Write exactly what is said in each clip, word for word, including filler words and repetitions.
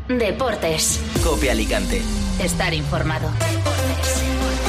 Deportes. COPE Alicante. Estar informado. Deportes.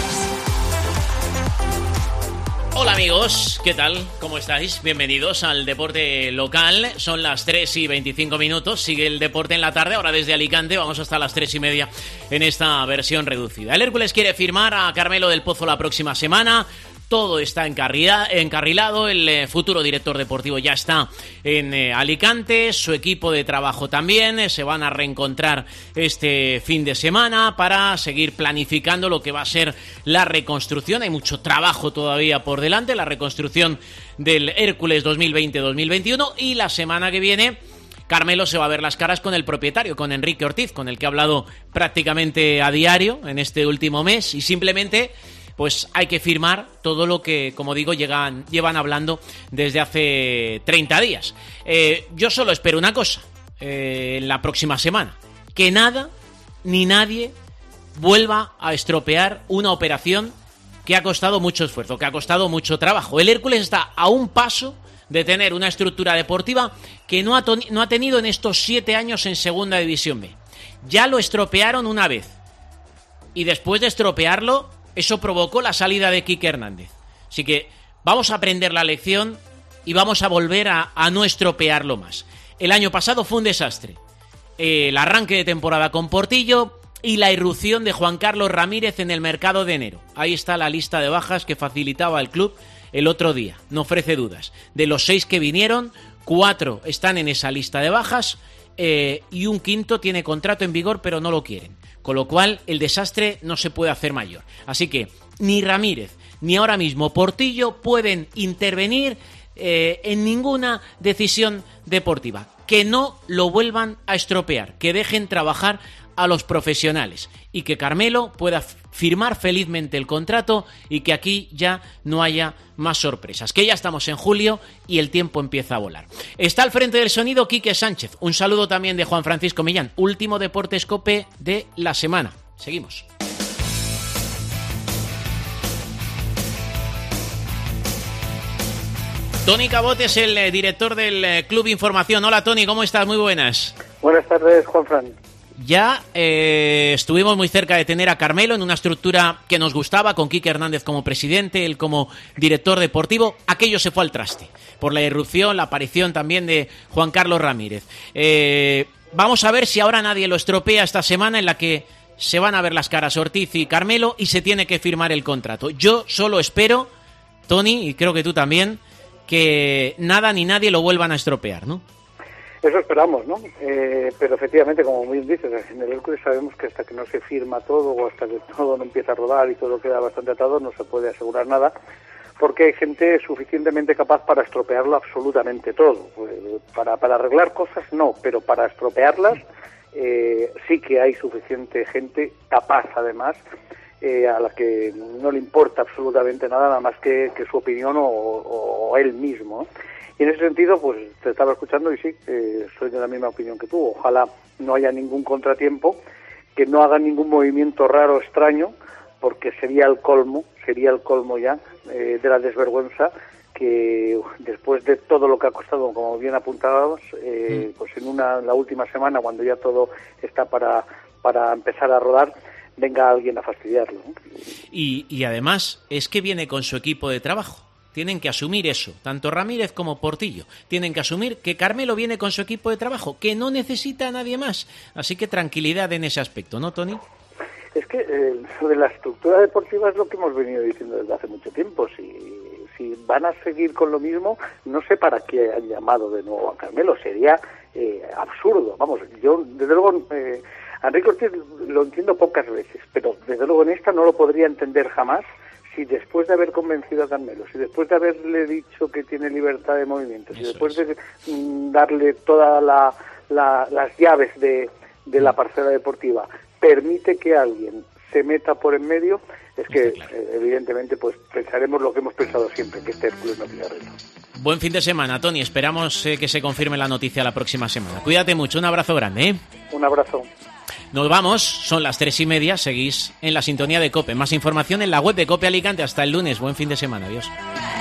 Hola amigos, ¿qué tal? ¿Cómo estáis? Bienvenidos al deporte local. Son las tres y veinticinco minutos. Sigue el deporte en la tarde. Ahora desde Alicante vamos hasta las tres y media en esta versión reducida. El Hércules quiere firmar a Carmelo del Pozo la próxima semana. Todo está encarrilado, el eh, futuro director deportivo ya está en eh, Alicante, su equipo de trabajo también, eh, se van a reencontrar este fin de semana para seguir planificando lo que va a ser la reconstrucción. Hay mucho trabajo todavía por delante, la reconstrucción del Hércules dos mil veinte dos mil veintiuno, y la semana que viene Carmelo se va a ver las caras con el propietario, con Enrique Ortiz, con el que ha hablado prácticamente a diario en este último mes, y simplemente pues hay que firmar todo lo que, como digo, llegan, llevan hablando desde hace treinta días. Eh, yo solo espero una cosa, eh, en la próxima semana, que nada ni nadie vuelva a estropear una operación que ha costado mucho esfuerzo, que ha costado mucho trabajo. El Hércules está a un paso de tener una estructura deportiva que no ha, to- no ha tenido en estos siete años en Segunda División B. Ya lo estropearon una vez, y después de estropearlo, eso provocó la salida de Quique Hernández. Así que vamos a aprender la lección y vamos a volver a, a no estropearlo más. El año pasado fue un desastre. El arranque de temporada con Portillo y la irrupción de Juan Carlos Ramírez en el mercado de enero. Ahí está la lista de bajas que facilitaba el club el otro día. No ofrece dudas. De los seis que vinieron, cuatro están en esa lista de bajas eh, y un quinto tiene contrato en vigor pero no lo quieren. Con lo cual, el desastre no se puede hacer mayor. Así que ni Ramírez, ni ahora mismo Portillo pueden intervenir eh, en ninguna decisión deportiva. Que no lo vuelvan a estropear, que dejen trabajar a los profesionales y que Carmelo pueda firmar felizmente el contrato y que aquí ya no haya más sorpresas, que ya estamos en julio y el tiempo empieza a volar. Está al frente del sonido Quique Sánchez. Un saludo también de Juan Francisco Millán. Último Deportes COPE de la semana. Seguimos. Tony Cabot es el eh, director del eh, Club Información. Hola Tony, ¿cómo estás? Muy buenas. Buenas tardes, Juan Fran. Ya eh, estuvimos muy cerca de tener a Carmelo en una estructura que nos gustaba, con Quique Hernández como presidente, él como director deportivo. Aquello se fue al traste por la irrupción, la aparición también de Juan Carlos Ramírez. Eh, vamos a ver si ahora nadie lo estropea esta semana en la que se van a ver las caras Ortiz y Carmelo y se tiene que firmar el contrato. Yo solo espero, Tony, y creo que tú también, que nada ni nadie lo vuelvan a estropear, ¿no? Eso esperamos, ¿no? Eh, pero efectivamente, como muy bien dices, en el Hércules sabemos que hasta que no se firma todo o hasta que todo no empieza a rodar y todo queda bastante atado, no se puede asegurar nada, porque hay gente suficientemente capaz para estropearlo absolutamente todo. Para, para arreglar cosas no, pero para estropearlas eh, sí que hay suficiente gente capaz, además, eh, a la que no le importa absolutamente nada, nada más que, que su opinión o, o, o él mismo, ¿no? Y en ese sentido, pues te estaba escuchando y sí, eh, soy de la misma opinión que tú. Ojalá no haya ningún contratiempo, que no haga ningún movimiento raro o extraño, porque sería el colmo, sería el colmo ya eh, de la desvergüenza, que después de todo lo que ha costado, como bien apuntábamos, eh, pues en una la última semana, cuando ya todo está para, para empezar a rodar, venga alguien a fastidiarlo, ¿no? Y, y además es que viene con su equipo de trabajo. Tienen que asumir eso, tanto Ramírez como Portillo. Tienen que asumir que Carmelo viene con su equipo de trabajo, que no necesita a nadie más. Así que tranquilidad en ese aspecto, ¿no, Tony? Es que eh, sobre la estructura deportiva es lo que hemos venido diciendo desde hace mucho tiempo. Si, si van a seguir con lo mismo, no sé para qué han llamado de nuevo a Carmelo. Sería eh, absurdo. Vamos, yo desde luego... Eh, a Enrique Ortiz lo entiendo pocas veces, pero desde luego en esta no lo podría entender jamás. Si después de haber convencido a Carmelo, si después de haberle dicho que tiene libertad de movimiento, si después de mm, darle todas la, la, las llaves de, de la parcela deportiva, permite que alguien se meta por en medio, es que claro. eh, evidentemente pues pensaremos lo que hemos pensado siempre, que este Hércules no tiene arreglo. Buen fin de semana, Tony. Esperamos eh, que se confirme la noticia la próxima semana. Cuídate mucho, un abrazo grande, ¿eh? Un abrazo. Nos vamos, son las tres y media, seguís en la sintonía de COPE. Más información en la web de COPE Alicante. Hasta el lunes, buen fin de semana, adiós.